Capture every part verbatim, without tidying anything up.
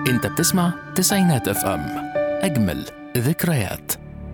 انت بتسمع تسعينات اف ام، اجمل ذكريات.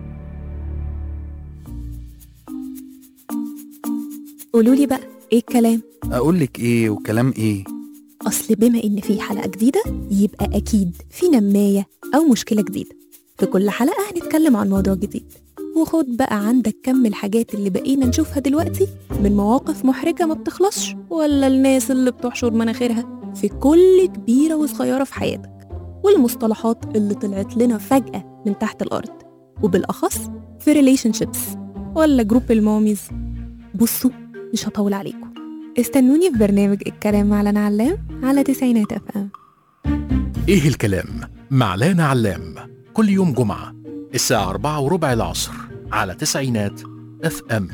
قولولي بقى ايه الكلام؟ اقولك ايه وكلام ايه؟ اصل بما ان في حلقة جديدة يبقى اكيد في نماية او مشكلة جديدة. في كل حلقة هنتكلم عن موضوع جديد، وخد بقى عندك كم الحاجات اللي بقينا نشوفها دلوقتي من مواقف محرجة ما بتخلصش، ولا الناس اللي بتحشر مناخيرها في كل كبيرة وصغيرة في حياتك، والمصطلحات اللي طلعت لنا فجأة من تحت الأرض، وبالأخص في ريليشنشيبس ولا جروب الماميز. بصوا مش هطول عليكم، استنوني في برنامج الكلام مع لنا علام على تسعينات اف ام. ايه الكلام مع لنا علام، كل يوم جمعة الساعة أربعة وربع العصر على تسعينات اف ام.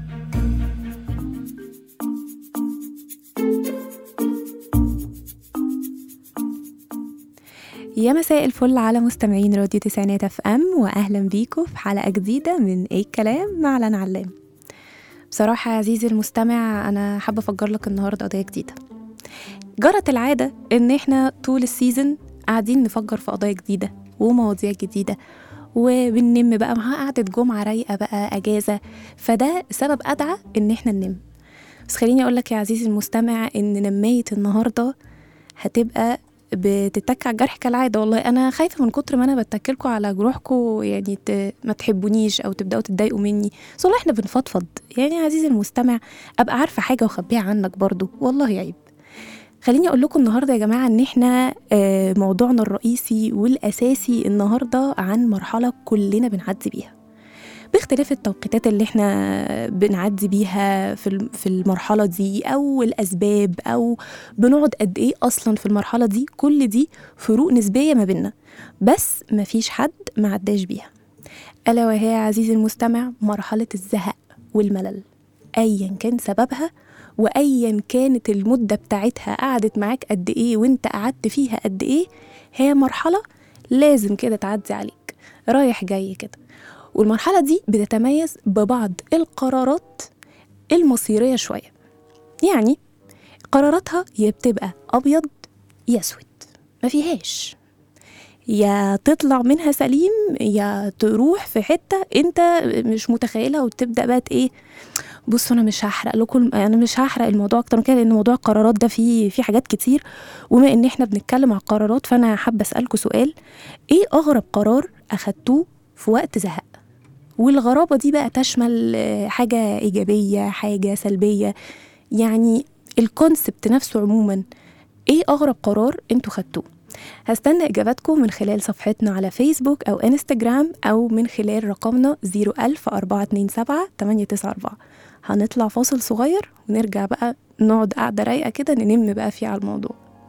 يا مساء الفل على مستمعين راديو تسعينات اف ام، واهلا بيكم في حلقة جديدة من ايه الكلام مع لنا علام. بصراحة يا عزيزي المستمع، أنا حابة أفجر لك النهاردة قضية جديدة. جرت العادة إن إحنا طول السيزن قاعدين نفجر في قضايا جديدة ومواضيع جديدة، وبننم بقى مع قعدة جمعة رايقة بقى أجازة، فده سبب أدعى إن إحنا ننم. بس خليني أقول لك يا عزيزي المستمع إن نماية النهاردة هتبقى بتتك على الجرح كالعادة. والله أنا خايفة من كتر ما أنا بتكلكوا على جروحكوا، يعني ت... ما تحبونيش أو تبدأوا تتضايقوا مني. بس والله إحنا بنفضفض، يعني يا عزيزي المستمع أبقى عارفة حاجة وخبيها عنك برضو، والله عيب. خليني أقول لكم النهاردة يا جماعة إن إحنا موضوعنا الرئيسي والأساسي النهاردة عن مرحلة كلنا بنعدي بيها، باختلاف التوقيتات اللي احنا بنعدي بيها في المرحلة دي، أو الأسباب، أو بنقعد قد إيه أصلا في المرحلة دي. كل دي فروق نسبية ما بيننا، بس ما فيش حد ما عداش بيها، ألا وهي يا عزيزي المستمع مرحلة الزهق والملل، أيا كان سببها وأيا كانت المدة بتاعتها قعدت معاك قد إيه وانت قعدت فيها قد إيه. هي مرحلة لازم كده تعدي عليك رايح جاي كده. والمرحلة دي بتتميز ببعض القرارات المصيرية شوية، يعني قراراتها يا بتبقى أبيض يا أسود، ما فيهاش يا تطلع منها سليم يا تروح في حتة انت مش متخيلها وتبدأ بقى ايه. بصوا انا مش هحرق لكم، انا مش هحرق الموضوع اكتر من كده، لان موضوع القرارات ده فيه في حاجات كتير. وما ان احنا بنتكلم على القرارات، فانا حابة اسألكم سؤال: ايه اغرب قرار اخدتوه في وقت زهق؟ والغرابة دي بقى تشمل حاجة إيجابية حاجة سلبية، يعني الكونسبت نفسه عموما. ايه أغرب قرار انتوا خدتوه؟ هستنى إجاباتكم من خلال صفحتنا على فيسبوك أو إنستجرام، أو من خلال رقمنا زيرو ألف أربعة اتنين سبعة تمانية تسعة أربعة. هنطلع فاصل صغير ونرجع بقى نقعد قاعدة رايقة كده ننم بقى فيه على الموضوع.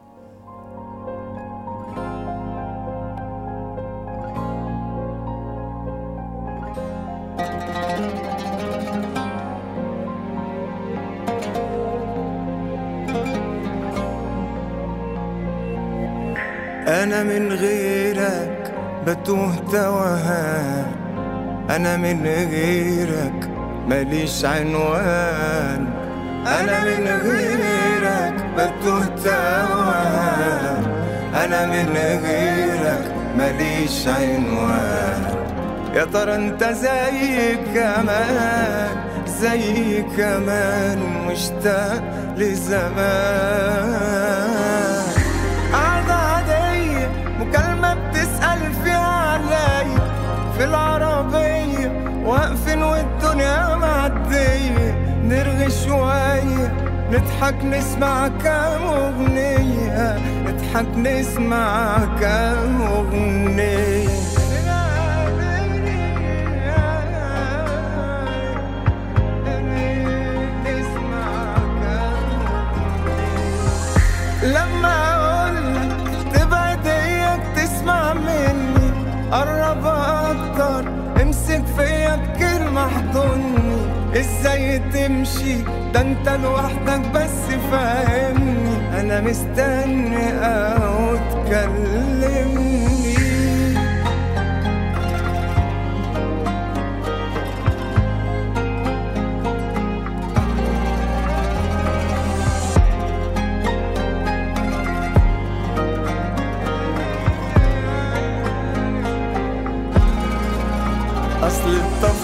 أنا من غيرك بتوه توهان، أنا من غيرك ماليش عنوان، أنا من غيرك بتوه توهان، أنا من غيرك ماليش عنوان. يا ترى انت زي كمان زي كمان مشتاق لزمان. قعدة عادية مكالمة بتسأل فيها علي في العربية، واقفين والدنيا معدية، نرغي شوية نضحك نسمع كام أغنية، نضحك نسمع كام أغنية. لما أقولك تبعد إياك تسمع مني، قرب أكتر امسك فيا بكلمة احضني. إزاي تمشي ده انت لوحدك بس فاهمني، أنا مستني أو تكلمني.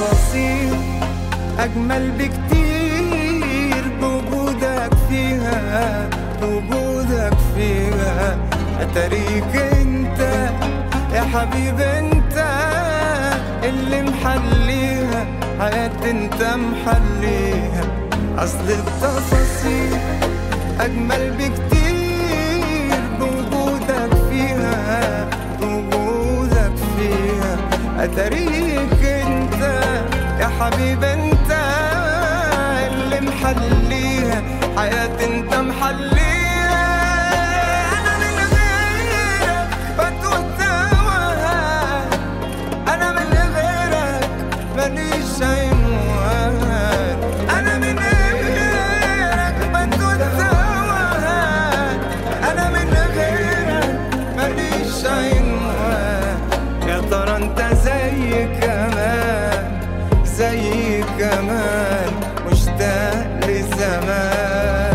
التفاصيل أجمل بكتير بوجودك فيها، بوجودك فيها. أتاريك انت يا حبيب انت اللي محليها حياتي، انت محليها. أصل التفاصيل أجمل بكتير بوجودك فيها، بوجودك فيها. أتاريك انت يا حبيب انت اللي محليها حياتي، انت محليها. انا من غيرك بتوه توهان، انا من غيرك ماليش عنوان. انا من غيرك بتوه توهان، انا من غيرك ماليش عنوان. يا ترى انت زي كمان، زي كمان مشتاق لزمان.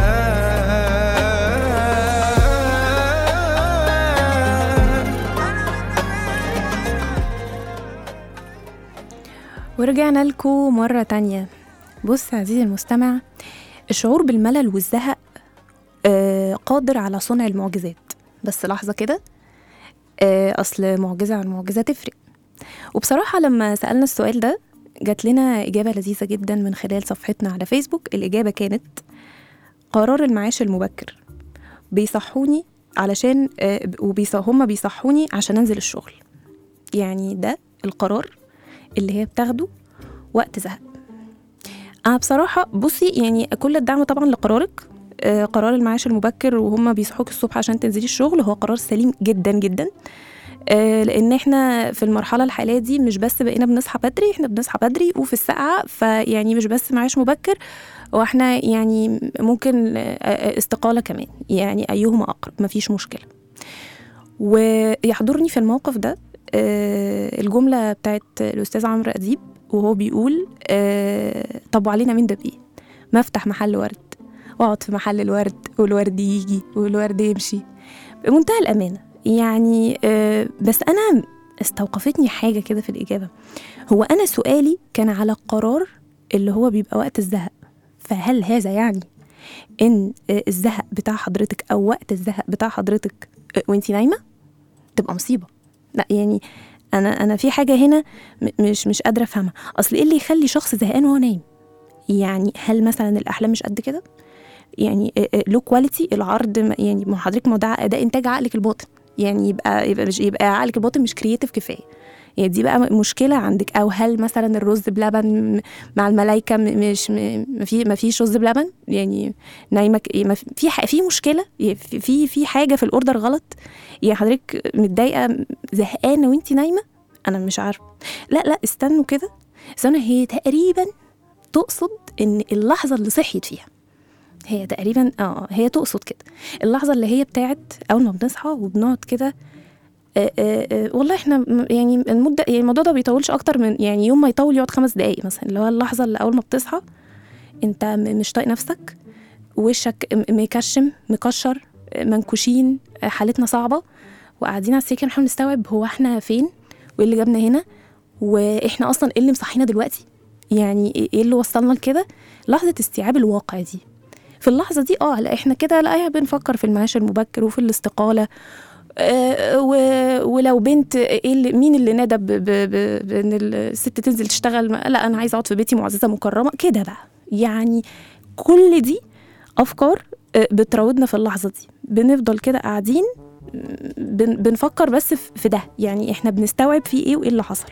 ورجعنا لكم مرة تانية. بص عزيزي المستمع، الشعور بالملل والزهق آه قادر على صنع المعجزات. بس لحظة كده، آه أصل معجزة عن معجزة تفرق. وبصراحة لما سألنا السؤال ده جات لنا إجابة لذيذة جدا من خلال صفحتنا على فيسبوك. الإجابة كانت قرار المعاش المبكر. بيصحوني علشان آه وهم بيصحوني عشان أنزل الشغل. يعني ده القرار اللي هي بتاخده وقت زهق. أنا بصراحة بصي يعني كل الدعم طبعا لقرارك. آه قرار المعاش المبكر وهم بيصحوك الصبح عشان تنزلي الشغل هو قرار سليم جدا جدا. آه لأن احنا في المرحلة الحالية دي مش بس بقينا بنصحى بدري، احنا بنصحى بدري وفي الساعة، فيعني مش بس معاش مبكر، واحنا يعني ممكن آه استقالة كمان، يعني أيهما أقرب مفيش مشكلة. ويحضرني في الموقف ده آه الجملة بتاعت الأستاذ عمرو أديب وهو بيقول آه طب وعلينا من ده بإيه؟ ما افتح محل ورد واقعد في محل الورد والورد يجي والورد يمشي بمنتهى الأمانة. يعني آه بس أنا استوقفتني حاجة كده في الإجابة. هو أنا سؤالي كان على القرار اللي هو بيبقى وقت الزهق، فهل هذا يعني إن آه الزهق بتاع حضرتك أو وقت الزهق بتاع حضرتك آه وإنتي نايمة تبقى مصيبة؟ لا يعني أنا أنا في حاجة هنا مش مش قادرة أفهمها. أصل إيه اللي يخلي شخص زهقان وهو نايم؟ يعني هل مثلا الأحلام مش قد كده؟ يعني لو كواليتي العرض، يعني ما حضرتك ما ده ده إنتاج عقلك الباطن، يعني يبقى يبقى مش يبقى عقلك الباطن مش كرياتيف كفايه. يعني دي بقى مشكله عندك. او هل مثلا الرز بلبن مع الملايكه مش ما في ما فيش رز بلبن، يعني نايمه في في مشكله، في في حاجه في الاوردر غلط. يعني حضرتك متضايقه زهقانه وانتي نايمه، انا مش عارفه. لا لا استنوا كده، استنوا. هي تقريبا تقصد ان اللحظه اللي صحيت فيها، هي تقريبا اه هي تقصد كده اللحظه اللي هي بتاعت اول ما بنصحى وبنقعد كده. آه آه آه والله احنا يعني المده، يعني الموضوع ده بيطولش اكتر من يعني يوم ما يطول يقعد خمس دقايق مثلا، اللي هو اللحظه اللي اول ما بتصحى انت مش طايق نفسك، وشك مكشم مكشر منكوشين، حالتنا صعبه، وقاعدين على السرير بنحاول نستوعب هو احنا فين وايه اللي جابنا هنا، واحنا اصلا ايه اللي مصحينا دلوقتي، يعني ايه اللي وصلنا لكده. لحظه استيعاب الواقع دي، في اللحظة دي اه لا احنا كده لا بنفكر في المعاش المبكر وفي الاستقالة، آه ولو بنت ايه اللي مين اللي نادى بان الست تنزل تشتغل، لا انا عايزة اقعد في بيتي معززة مكرمة كده بقى. يعني كل دي افكار بتراودنا في اللحظة دي، بنفضل كده قاعدين بن بنفكر بس في ده، يعني احنا بنستوعب فيه ايه وايه اللي حصل.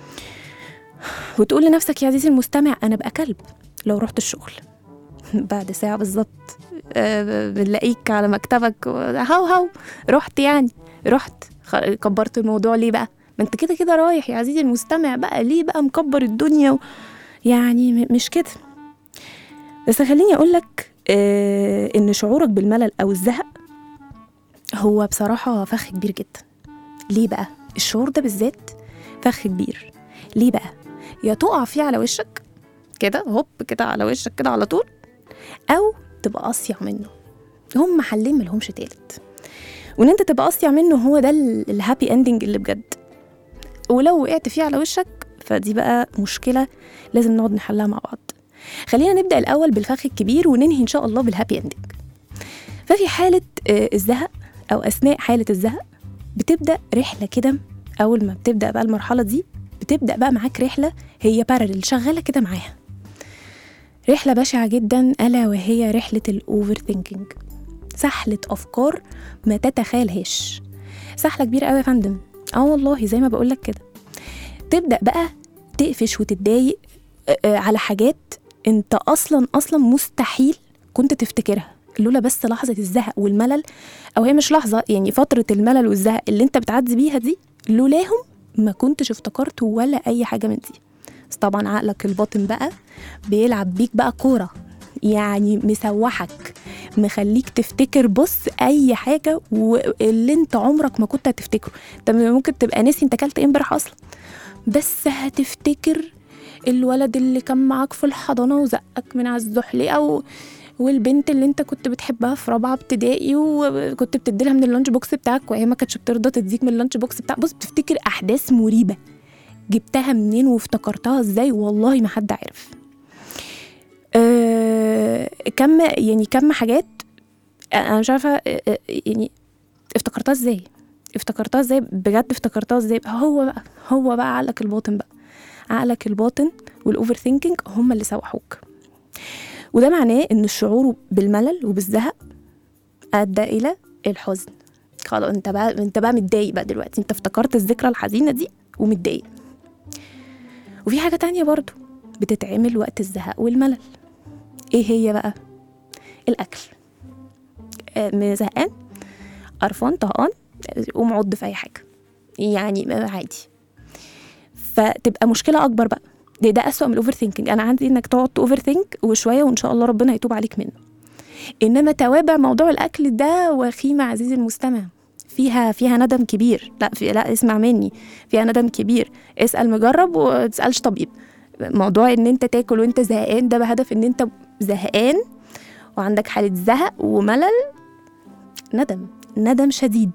وتقول لنفسك يا عزيزي المستمع انا بقى كلب لو رحت الشغل بعد ساعة بالظبط أه بنلاقيك على مكتبك هاو هاو رحت، يعني رحت كبرت الموضوع ليه بقى؟ ما انت كده كده رايح يا عزيزي المستمع، بقى ليه بقى مكبر الدنيا و... يعني مش كده. بس خليني اقولك أه ان شعورك بالملل او الزهق هو بصراحة فخ كبير جدا. ليه بقى الشعور ده بالذات فخ كبير؟ ليه بقى؟ يا تقع فيه على وشك كده هوب كده على وشك كده على طول، او تبقى اصيع منه. هم حلين ملهمش تالت، وان انت تبقى اصيع منه هو ده الهابي اندنج اللي بجد. ولو وقعت فيه على وشك فدي بقى مشكلة لازم نقعد نحلها مع بعض. خلينا نبدأ الأول بالفخ الكبير وننهي إن شاء الله بالهابي اندنج. ففي حالة الزهق أو أثناء حالة الزهق بتبدأ رحلة كده. أول ما بتبدأ بقى المرحلة دي بتبدأ بقى معاك رحلة هي باراليل شغالة كده معاها، رحلة بشعة جدا، ألا وهي رحلة الأوفر ثينكينج. سحلة أفكار ما تتخيلهاش، سحلة كبيرة قوي يا فندم. اه والله زي ما بقولك كده، تبدأ بقى تقفش وتتضايق على حاجات انت أصلا أصلا مستحيل كنت تفتكرها لولا بس لحظة الزهق والملل، أو هي مش لحظة يعني فترة الملل والزهق اللي انت بتعدي بيها دي، لولاهم ما كنتش افتكرت ولا أي حاجة من دي. بس طبعا عقلك الباطن بقى بيلعب بيك بقى كورة، يعني مسوحك، مخليك تفتكر بص أي حاجة واللي انت عمرك ما كنت هتفتكره. انت ممكن تبقى ناسي انت كلت امبارح أصلا، بس هتفتكر الولد اللي كان معاك في الحضانة وزقك من على الزحلية، أو والبنت اللي انت كنت بتحبها في رابعة ابتدائي وكنت بتديلها من اللانش بوكس بتاعك وهي ما كانتش بترضى تديك من اللانش بوكس بتاعك. بص بتفتكر أحداث مريبة جبتها منين وافتكرتها ازاي، والله ما حد عارف. أه كم يعني كم حاجات انا مش عارفه أه يعني افتكرتها ازاي افتكرتها ازاي بجد افتكرتها ازاي. هو بقى هو بقى عقلك الباطن بقى عقلك الباطن والاوفر ثينكينج هم اللي سوحوك. وده معناه ان الشعور بالملل وبالزهق ادى الى الحزن. خلاص انت بقى انت بقى متضايق بقى دلوقتي، انت افتكرت الذكرى الحزينه دي ومتضايق. وفي حاجه تانية برضو بتتعمل وقت الزهق والملل، ايه هي بقى؟ الاكل. آه زهقان قرفان طهقان قوم عض في اي حاجه، يعني عادي. فتبقى مشكله اكبر بقى، ده, ده اسوأ من الاوفر ثينكينج. انا عندي انك تقعد اوفر ثينك وشويه وان شاء الله ربنا يتوب عليك منه، انما توابع موضوع الاكل ده وخيمه عزيزي المستمع فيها فيها ندم كبير. لا في لا اسمع مني، فيها ندم كبير. اسال مجرب وتسالش طبيب. موضوع ان انت تاكل وانت زهقان ده بهدف ان انت زهقان وعندك حاله زهق وملل، ندم ندم شديد.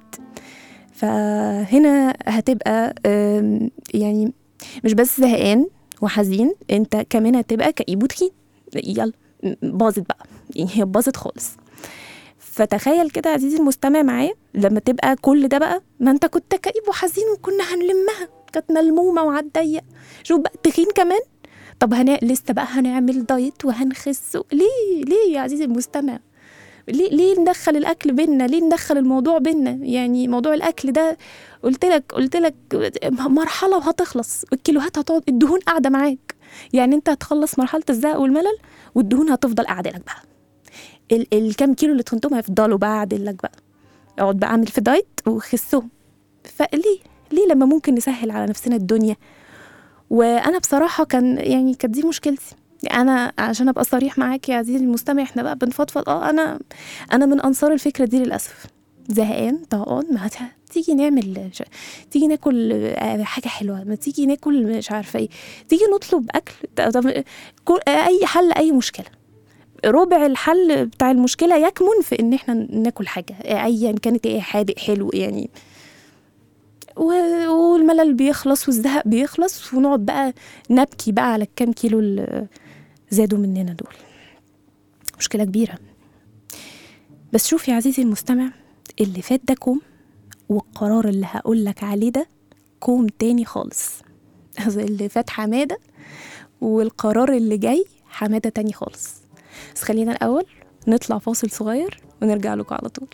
فهنا هتبقى يعني مش بس زهقان وحزين، انت كمان هتبقى كئيب وتخين. يلا باظت بقى، يعني هي باظت خالص. فتخيل كده عزيزي المستمع معايا لما تبقى كل ده بقى، ما انت كنت كئيب وحزين وكنا هنلمها، كانت ملمومه وعالضيق، شوف بقى تخين كمان. طب هنا لسه بقى هنعمل دايت وهنخس. ليه ليه يا عزيزي المستمع؟ ليه ليه ندخل الاكل بينا؟ ليه ندخل الموضوع بينا؟ يعني موضوع الاكل ده قلت لك قلت لك مرحله وهتخلص، الكيلوهات هتقعد، الدهون قاعده معاك. يعني انت هتخلص مرحله الزهق والملل والدهون هتفضل قاعده لك بقى. ال الكام كيلو اللي تخنتهم هيفضلوا بقى قاعدين لك بقى. اقعد بقى اعمل في دايت وخسهم. فليه ليه لما ممكن نسهل على نفسنا الدنيا؟ وانا بصراحه كان يعني كانت دي مشكلتي. انا عشان ابقى صريح معاك يا عزيزي المستمع، احنا بقى بنفضفض. اه انا انا من انصار الفكره دي للاسف. زهقان طهقان، ما تيجي نعمل ش... تيجي ناكل حاجه حلوه، ما تيجي ناكل مش عارفه ايه، تيجي نطلب اكل. طب اي حل اي مشكله، ربع الحل بتاع المشكله يكمن في ان احنا ناكل حاجه ايا كانت، ايه حادق حلو يعني، والملل بيخلص والزهق بيخلص، ونقعد بقى نبكي بقى على الكام كيلو اللي زادوا مننا دول. مشكلة كبيرة. بس شوف يا عزيزي المستمع، اللي فات ده كوم، والقرار اللي هقولك عليه ده كوم تاني خالص. اللي فات حمادة، والقرار اللي جاي حمادة تاني خالص. بس خلينا الأول نطلع فاصل صغير ونرجع لكم على طول.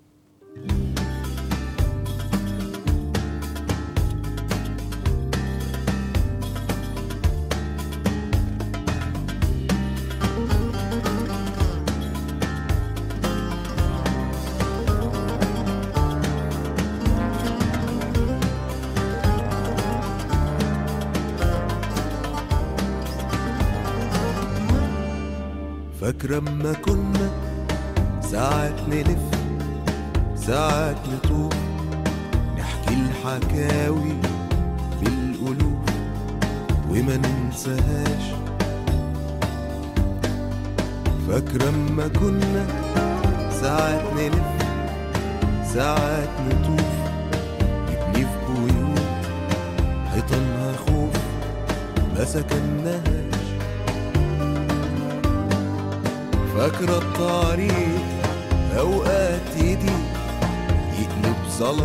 فاكرة اما كنا ساعات نلف ساعات نطوف، نحكي الحكاوي بالقلوب وما ننساهاش. فاكرة اما كنا ساعات نلف ساعات نطوف، نبني في بيوت حيطانها خوف ما سكناهاش. فاكرة الطريق أوقات يدي يقلب زلط،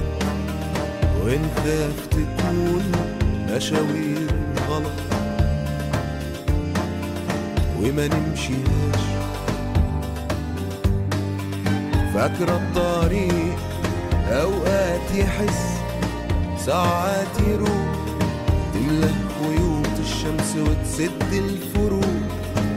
ونخاف تكون مشاوير غلط وما نمشيهاش. فاكرة الطريق أوقات يحس ساعات يروح، تملى خيوط الشمس وتسد الفروق،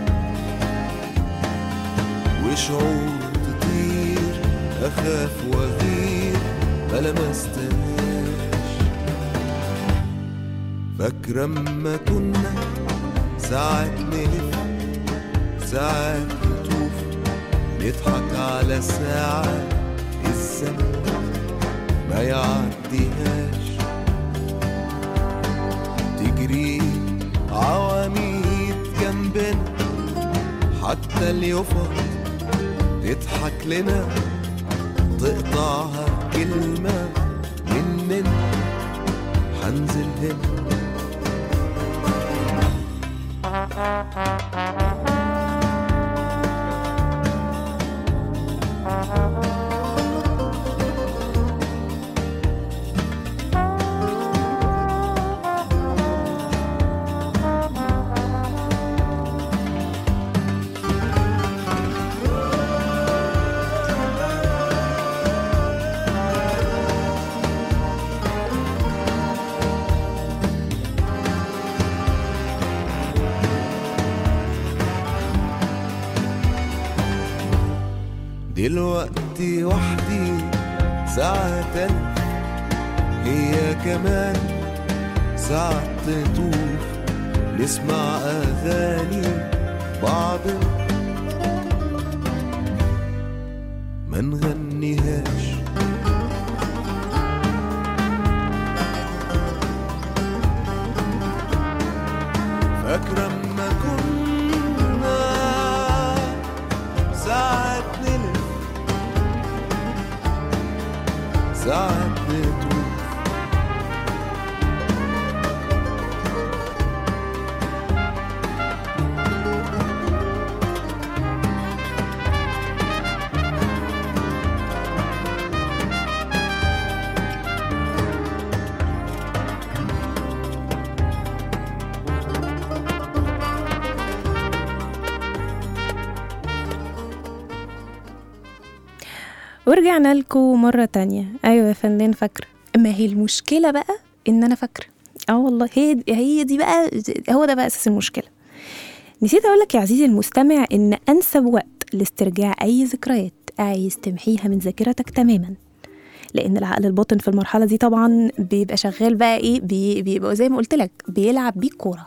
وشعور تطير أخاف وأغير بلا ما استناش. فاكرة اما كنا ساعات نلف ساعات نطوف، نضحك على ساعة الزمن ما يعديهاش، تجري عواميد جنبنا حتى اليوفط تضحك لنا، تقطعها كلمة مننا حنزل هنا. دلوقتي وحدي ساعة ألف، هي كمان ساعة تطوف، نسمع أغاني بعض ما نغنيهاش. فاكرة اما كنا ساعات نلف ساعات نطوف، ورجعنا لكم مرة تانية. أيوة يا فنان فاكرة، ما هي المشكلة بقى إن أنا فاكرة. اه والله هي هي دي بقى، هو ده بقى أساس المشكلة. نسيت أقولك يا عزيزي المستمع إن أنسب وقت لاسترجاع أي ذكريات عايز تمحيها من ذاكرتك تماما، لأن العقل الباطن في المرحلة دي طبعا بيبقى شغال بقى إيه، بي بيبقى زي ما قلتلك بيلعب بيك كورة.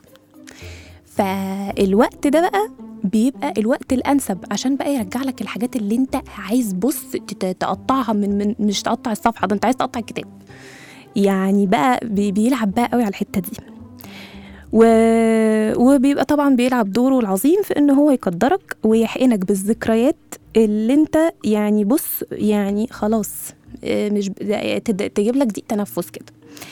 فالوقت ده بقى بيبقى الوقت الأنسب عشان بقى يرجع لك الحاجات اللي انت عايز بص تقطعها من, من مش تقطع الصفحة، ده انت عايز تقطع الكتاب. يعني بقى بي بيلعب بقى قوي على الحتة دي، و... وبيبقى طبعا بيلعب دوره العظيم في ان هو يقدرك ويحقنك بالذكريات اللي انت يعني بص يعني خلاص مش تجيب لك ضيق تنفس كده.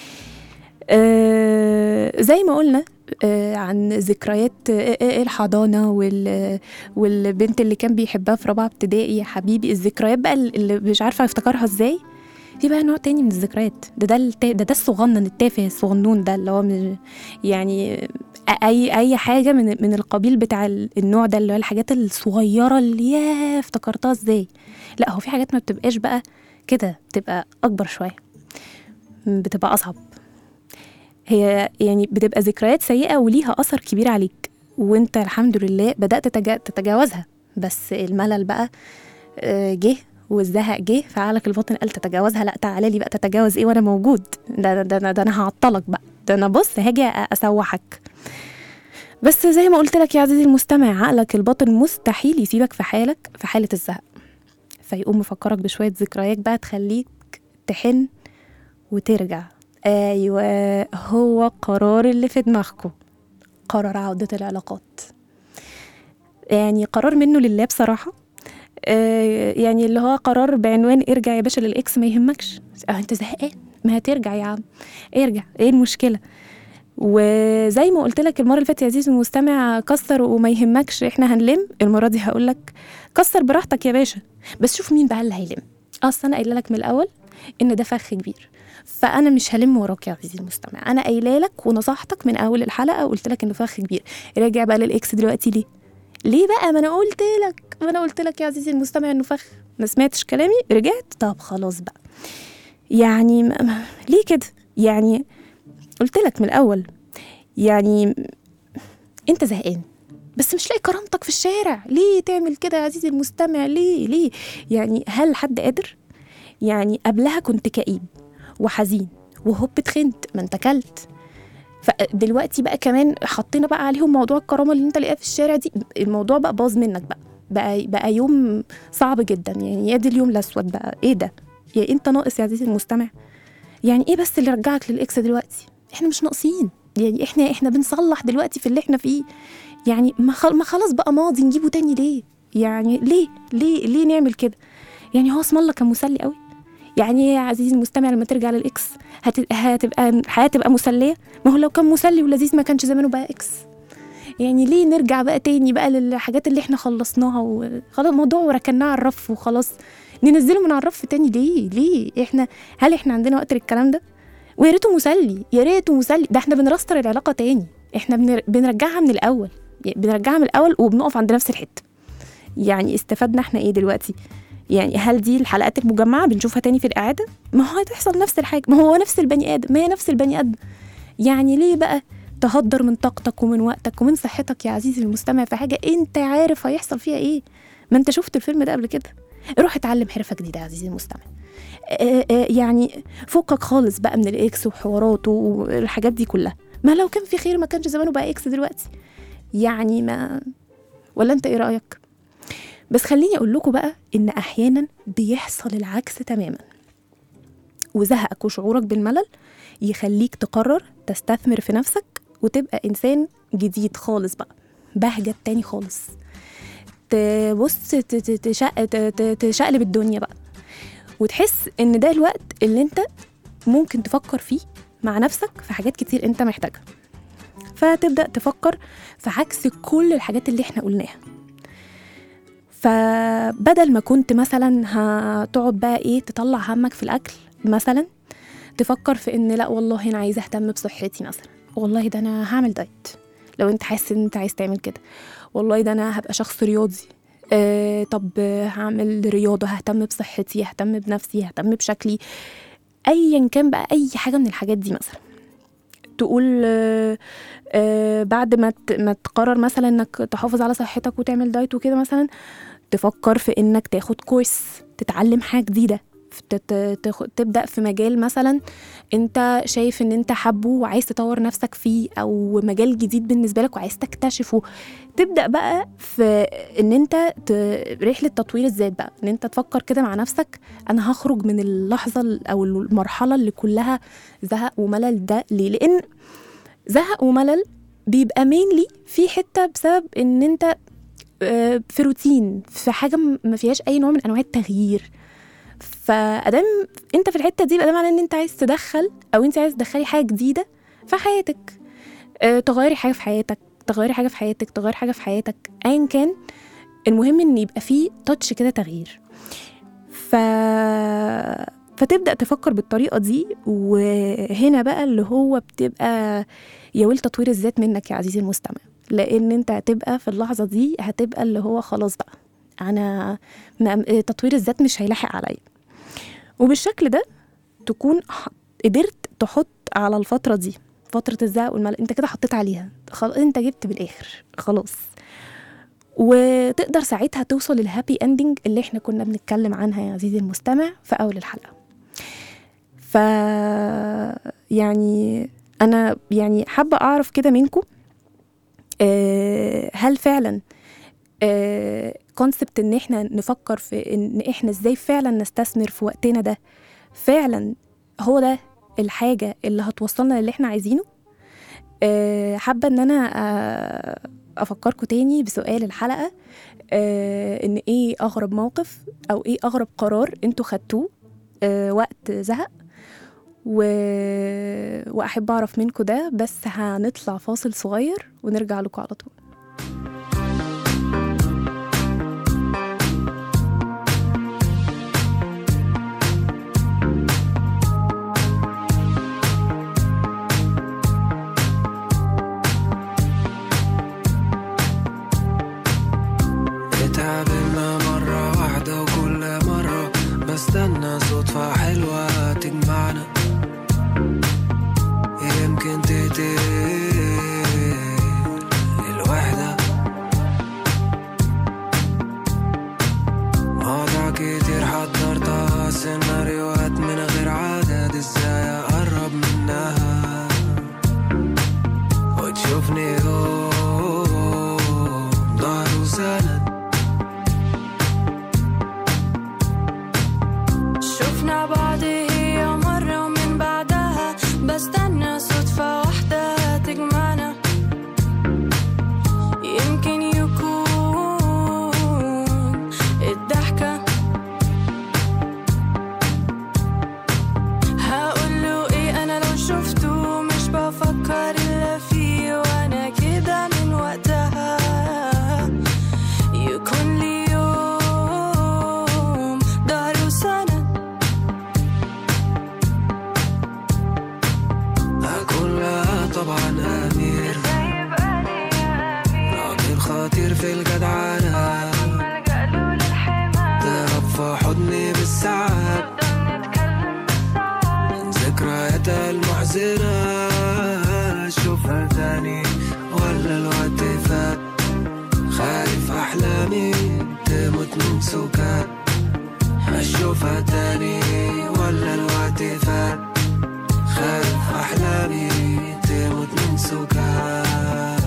أه زي ما قلنا أه عن ذكريات الحضانة والبنت اللي كان بيحبها في رابعة ابتدائي يا حبيبي. الذكريات بقى اللي مش عارفة افتكرها ازاي، في بقى نوع تاني من الذكريات. ده ده ده, ده الصغنن التافه الصغنون ده اللي هو يعني اي اي حاجة من من القبيل بتاع النوع ده، اللي هو الحاجات الصغيرة اللي يا افتكرتها ازاي. لا، هو في حاجات ما بتبقاش بقى كده، بتبقى اكبر شوية، بتبقى اصعب. هي يعني بتبقى ذكريات سيئة وليها أثر كبير عليك، وانت الحمد لله بدأت تتجاوزها، بس الملل بقى جه والزهق جه، فعقلك الباطن قال تتجاوزها. لا تعالى لي بقى، تتجاوز ايه وانا موجود؟ ده, ده, ده, ده انا هعطلك بقى، ده انا بص هاجي اسوحك. بس زي ما قلت لك يا عزيزي المستمع، عقلك الباطن مستحيل يسيبك في حالك في حالة الزهق، فيقوم مفكرك بشوية ذكريات بقى تخليك تحن وترجع. أيوة، هو قرار اللي في دماغكم، قرار عودة العلاقات. يعني قرار منه لله بصراحة. آه يعني اللي هو قرار بعنوان ارجع يا باشا للإكس، ما يهمكش. اه انت زهقان، ما هترجع يا عم، ارجع، ايه المشكلة؟ وزي ما قلت لك المره اللي فاتت يا عزيزي المستمع، كسر وما يهمكش احنا هنلم. المره دي هقول لك كسر براحتك يا باشا، بس شوف مين بقى اللي هيلم. اصلا انا قايله لك من الاول ان ده فخ كبير، فانا مش هلم وراك يا عزيزي المستمع. انا قايله لك ونصحتك من اول الحلقه وقلت لك انه فخ كبير. راجع بقى للاكس دلوقتي ليه ليه بقى؟ ما انا قلت لك ما انا قلت لك يا عزيزي المستمع انه فخ. ما سمعتش كلامي؟ رجعت؟ طب خلاص بقى. يعني م- م- ليه كده؟ يعني قلت لك من الاول، يعني انت زهقان بس مش لاقي كرامتك في الشارع. ليه تعمل كده يا عزيزي المستمع؟ ليه ليه يعني هل حد قادر؟ يعني قبلها كنت كئيب وحزين وهوب اتخنت، ما انت كلت. فدلوقتي بقى كمان حطينا بقى عليهم موضوع الكرامه اللي انت لاقيها في الشارع دي. الموضوع بقى باظ منك بقى بقى بقى يوم صعب جدا. يعني يا دي اليوم الاسود بقى. ايه ده يا انت ناقص يا عزيزي المستمع؟ يعني ايه بس اللي رجعك للاكس دلوقتي؟ احنا مش ناقصين. يعني احنا احنا بنصلح دلوقتي في اللي احنا فيه. يعني ما ما خلاص بقى ماضي، نجيبه تاني ليه؟ يعني ليه ليه ليه نعمل كده؟ يعني هو اسم الله كان مسلي قوي. يعني يا عزيزي المستمع لما ترجع للاكس هت... هتبقى الحياه تبقى مسليه؟ ما هو لو كان مسلي ولذيذ ما كانش زمانه بقى اكس. يعني ليه نرجع بقى تاني بقى للحاجات اللي احنا خلصناها وخلاص الموضوع وركناه على الرف وخلاص ننزله من على الرف تاني؟ ليه ليه احنا هل احنا عندنا وقت للكلام ده؟ ويا ريته مسلي، يا ريته مسلي. ده احنا بنرستر العلاقه تاني. احنا بنر... بنرجعها من الاول. يعني بنرجعها من الاول وبنقف عند نفس الحته. يعني استفدنا احنا ايه دلوقتي؟ يعني هل دي الحلقات المجمعه بنشوفها تاني في الاعاده؟ ما هو هتحصل نفس الحاجه. ما هو نفس البني ادم، ما هي نفس البني ادم. يعني ليه بقى تهدر من طاقتك ومن وقتك ومن صحتك يا عزيزي المستمع في حاجه انت عارف هيحصل فيها ايه؟ ما انت شفت الفيلم ده قبل كده. روح اتعلم حرفه جديده يا عزيزي المستمع. آآ آآ يعني فكك خالص بقى من الاكس وحواراته والحاجات دي كلها. ما لو كان في خير ما كانش زمانه بقى اكس دلوقتي. يعني ما ولا انت ايه رايك؟ بس خليني اقول لكم بقى ان احيانا بيحصل العكس تماما، وزهقك وشعورك بالملل يخليك تقرر تستثمر في نفسك وتبقى انسان جديد خالص بقى، بهجة تاني خالص. تبص تشقلب الدنيا بقى وتحس ان ده الوقت اللي انت ممكن تفكر فيه مع نفسك في حاجات كتير انت محتاجها. فتبدأ تفكر في عكس كل الحاجات اللي احنا قلناها. فبدل ما كنت مثلا هتقعد بقى ايه تطلع همك في الاكل مثلا، تفكر في ان لا والله انا عايزه اهتم بصحتي مثلا. والله ده انا هعمل دايت لو انت حاسس ان انت عايز تعمل كده. والله ده انا هبقى شخص رياضي. آه طب هعمل رياضه، ههتم بصحتي، ههتم بنفسي، ههتم بشكلي. ايا كان بقى اي حاجه من الحاجات دي مثلا. تقول آه آه بعد ما ما تقرر مثلا انك تحافظ على صحتك وتعمل دايت وكده مثلا، تفكر في انك تاخد كورس، تتعلم حاجه جديده، تبدأ في مجال مثلا انت شايف ان انت حبه وعايز تطور نفسك فيه، او مجال جديد بالنسبة لك وعايز تكتشفه. تبدأ بقى في ان انت رحلة تطوير الذات بقى، ان انت تفكر كده مع نفسك انا هخرج من اللحظة او المرحلة اللي كلها زهق وملل ده. ليه؟ لان زهق وملل بيبقى مينلي في حتة بسبب ان انت في روتين، في حاجة ما فيهاش اي نوع من انواع التغيير. فادام انت في الحته دي بقى ده معناه ان انت عايز تدخل او انت عايز تدخلي حاجه جديده في حياتك. اه تغيري حاجه في حياتك تغيري حاجه في حياتك تغيري حاجه في حياتك ايا كان. المهم ان يبقى فيه تاتش كده تغيير. ف فتبدا تفكر بالطريقه دي. وهنا بقى اللي هو بتبقى يا ويل تطوير الذات منك يا عزيزي المستمع، لان انت هتبقى في اللحظه دي هتبقى اللي هو خلاص بقى انا تطوير الذات مش هيلاحق عليا. وبالشكل ده تكون قدرت تحط على الفترة دي، فترة الزهق والملل، انت كده حطيت عليها خلاص، انت جبت بالاخر خلاص. وتقدر ساعتها توصل للهابي اندنج اللي احنا كنا بنتكلم عنها يا عزيزي المستمع في اول الحلقة. ف يعني انا يعني حابة اعرف كده منكم، أه هل فعلا كونسبت ان احنا نفكر في ان احنا ازاي فعلا نستثمر في وقتنا ده فعلا هو ده الحاجة اللي هتوصلنا للي احنا عايزينه؟ أه حابة ان انا أه افكركم تاني بسؤال الحلقة، أه ان ايه اغرب موقف او ايه اغرب قرار انتوا خدتوه أه وقت زهق، و... وأحب أعرف منكم ده، بس هنطلع فاصل صغير ونرجع لكم على طول. اتقابلنا مرة واحدة وكل مرة بستنى صدفة حلوة تجمعنا، يمكن تقتل الوحدة. مواضيع كتير حضرتها، سيناريوهات من غير عدد، ازاي اقرب منها وتشوفني يوم ظهر وسند. شفنا بعض هي مرة ومن بعدها بستنى صدفة واحدة تجمعنا، يمكن يكون الضحكة. هقوله ايه انا لو شفته، مش بفكر الا فيه وانا كده من وقتها. يكون لي يوم ظهر وسند، طبعا أمير راجل خطير في الجدعنة، تهرب في حضني بالساعات من ذكرياتها المحزنة. أشوفها تاني ولا الوقت فات، خايف أحلامي تموت من سكات. أشوفها تاني ولا الوقت فات، خايف أحلامي تموت من سكات.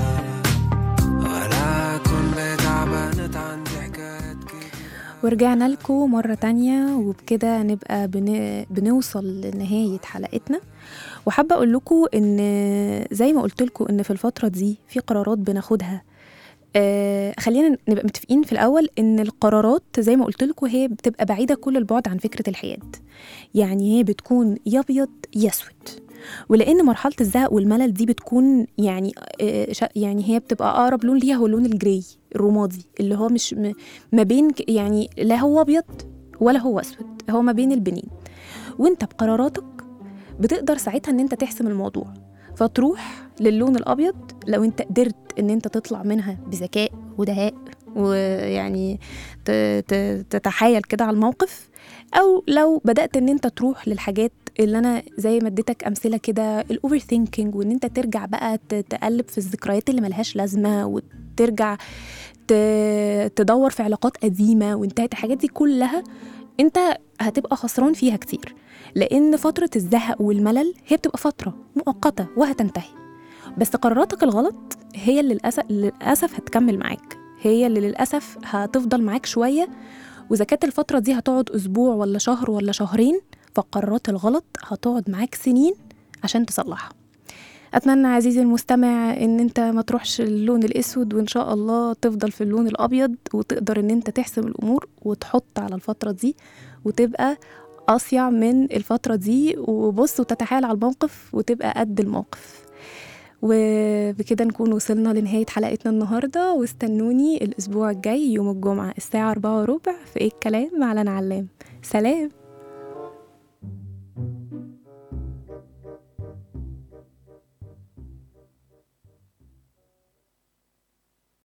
ولا كنت تعبانة عندي حكايات كتير. ورجعنا لكم مرة تانية، وبكده نبقى بن... بنوصل لنهاية حلقتنا. وحابة أقول لكم إن زي ما قلت لكم إن في الفترة دي في قرارات بناخدها. آه خلينا نبقى متفقين في الأول إن القرارات زي ما قلت لكم هي بتبقى بعيدة كل البعد عن فكرة الحياد، يعني هي بتكون يا أبيض يا أسود. ولأن مرحلة الزهق والملل دي بتكون يعني آه يعني هي بتبقى أقرب لون ليها هو اللون الجراي الرمادي، اللي هو مش م... ما بين يعني لا هو أبيض ولا هو أسود، هو ما بين البنين. وانت بقراراتك بتقدر ساعتها ان انت تحسم الموضوع، فتروح للون الأبيض لو انت قدرت ان انت تطلع منها بذكاء ودهاء، ويعني تتحايل كده على الموقف. او لو بدأت ان انت تروح للحاجات اللي انا زي ما اديتك امثله كده، الاوفر ثينكينج، وان انت ترجع بقى تقلب في الذكريات اللي ملهاش لازمه، وترجع تدور في علاقات قديمه وانتهت. الحاجات دي كلها انت هتبقى خسران فيها كتير، لان فتره الزهق والملل هي بتبقى فتره مؤقته وهتنتهي. بس قراراتك الغلط هي اللي للاسف للاسف هتكمل معاك، هي اللي للاسف هتفضل معاك شويه. واذا كانت الفتره دي هتقعد اسبوع ولا شهر ولا شهرين، فالقرارات الغلط هتقعد معاك سنين عشان تصلحها. أتمنى عزيزي المستمع إن أنت ما تروحش اللون الأسود، وإن شاء الله تفضل في اللون الأبيض، وتقدر إن أنت تحسم الأمور وتحط على الفترة دي، وتبقى أصيع من الفترة دي، وبص وتتحايل على الموقف وتبقى قد الموقف. وبكده نكون وصلنا لنهاية حلقتنا النهاردة، واستنوني الأسبوع الجاي يوم الجمعة الساعة أربعة وربع في إيه الكلام مع لنا علام. سلام.